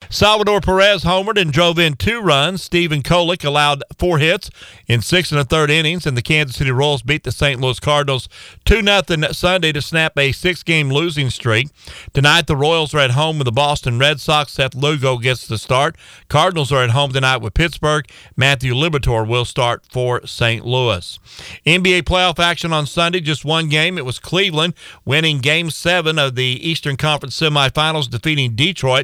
Salvador Perez homered and drove in 2 runs. Stephen Kolick allowed 4 hits in 6 1/3 innings, and the Kansas City Royals beat the St. Louis Cardinals 2-0 Sunday to snap a 6-game losing streak. Tonight, the Royals are at home with the Boston Red Sox. Seth Lugo gets the start. Cardinals are at home tonight with Pittsburgh. Matthew Liberatore will start for St. Louis. NBA playoff action on Sunday, just one game. It was Cleveland winning Game 7 of the Eastern Conference semifinals, defeating Detroit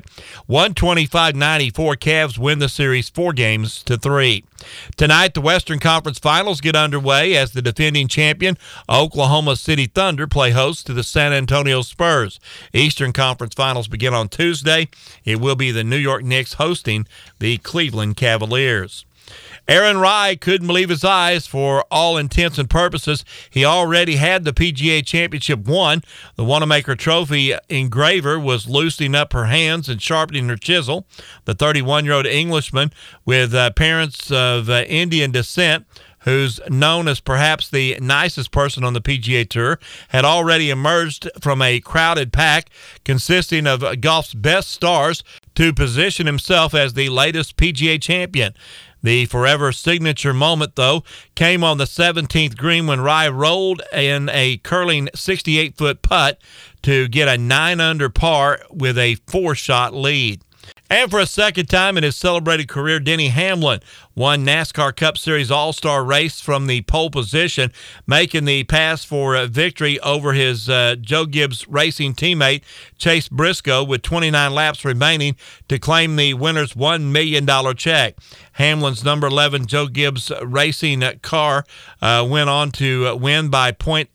125-94. Cavs win the series 4-3. Tonight, the Western Conference Finals get underway as the defending champion Oklahoma City Thunder play host to the San Antonio Spurs. Eastern Conference Finals begin on Tuesday. It will be the New York Knicks hosting the Cleveland Cavaliers. Aaron Rai couldn't believe his eyes. For all intents and purposes, he already had the PGA Championship won. The Wanamaker Trophy engraver was loosening up her hands and sharpening her chisel. The 31-year-old Englishman with parents of Indian descent, who's known as perhaps the nicest person on the PGA Tour, had already emerged from a crowded pack consisting of golf's best stars to position himself as the latest PGA champion. The forever signature moment, though, came on the 17th green when Rai rolled in a curling 68-foot putt to get a 9-under par with a 4-shot lead. And for a second time in his celebrated career, Denny Hamlin won NASCAR Cup Series All-Star race from the pole position, making the pass for a victory over his Joe Gibbs Racing teammate Chase Briscoe with 29 laps remaining to claim the winner's $1 million check. Hamlin's number 11 Joe Gibbs Racing car went on to win by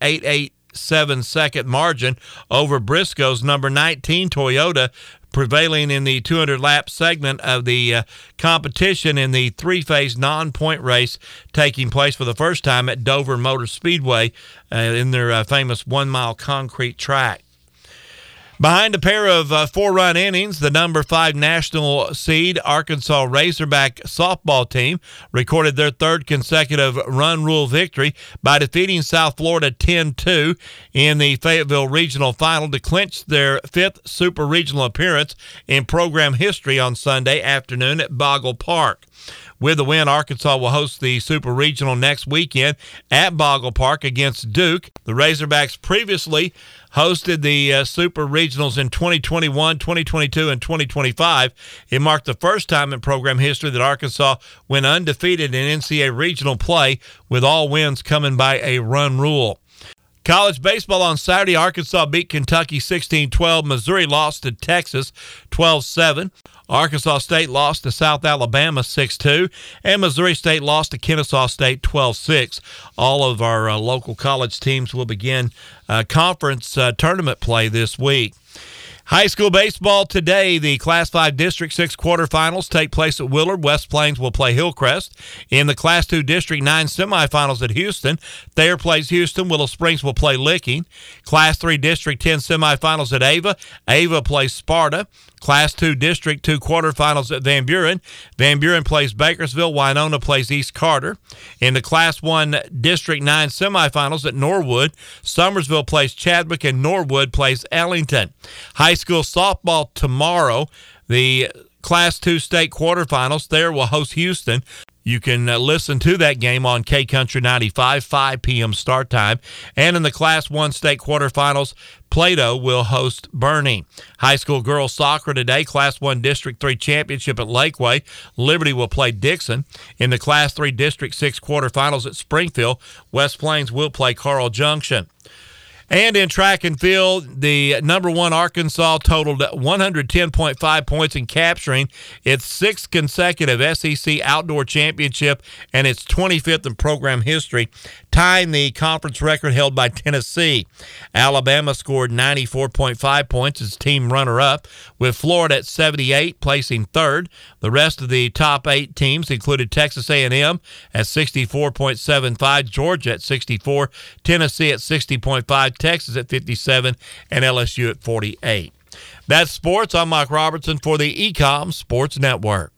.887-second margin over Briscoe's number 19 Toyota, prevailing in the 200-lap segment of the competition in the 3-phase non-point race taking place for the first time at Dover Motor Speedway in their famous 1-mile concrete track. Behind a pair of 4-run innings, the number 5 national seed Arkansas Razorback softball team recorded their 3rd consecutive run rule victory by defeating South Florida 10-2 in the Fayetteville Regional Final to clinch their 5th Super Regional appearance in program history on Sunday afternoon at Boggle Park. With the win, Arkansas will host the Super Regional next weekend at Boggle Park against Duke. The Razorbacks previously hosted the Super Regionals in 2021, 2022, and 2025. It marked the first time in program history that Arkansas went undefeated in NCAA regional play, with all wins coming by a run rule. College baseball on Saturday, Arkansas beat Kentucky 16-12. Missouri lost to Texas 12-7. Arkansas State lost to South Alabama 6-2, and Missouri State lost to Kennesaw State 12-6. All of our local college teams will begin conference tournament play this week. High school baseball today, the Class 5 District 6 quarterfinals take place at Willard. West Plains will play Hillcrest. In the Class 2 District 9 semifinals at Houston, Thayer plays Houston. Willow Springs will play Licking. Class 3 District 10 semifinals at Ava. Ava plays Sparta. Class 2 District 2 quarterfinals at Van Buren. Van Buren plays Bakersville. Winona plays East Carter. In the Class 1 District 9 semifinals at Norwood, Summersville plays Chadwick and Norwood plays Ellington. High school softball tomorrow, the Class 2 state quarterfinals. There will host Houston. You can listen to that game on K-Country 95, 5 p.m. start time. And in the Class 1 state quarterfinals, Plato will host Bernie. High school girls soccer today, Class 1 District 3 championship at Lakeway. Liberty will play Dixon. In the Class 3 District 6 quarterfinals at Springfield, West Plains will play Carl Junction. And in track and field, the number 1 Arkansas totaled 110.5 points in capturing its 6th consecutive SEC Outdoor Championship and its 25th in program history, tying the conference record held by Tennessee. Alabama scored 94.5 points as team runner-up, with Florida at 78, placing 3rd. The rest of the top 8 teams included Texas A&M at 64.75, Georgia at 64, Tennessee at 60.5, Texas at 57, and LSU at 48. That's sports. I'm Mike Robertson for the Ecom Sports Network.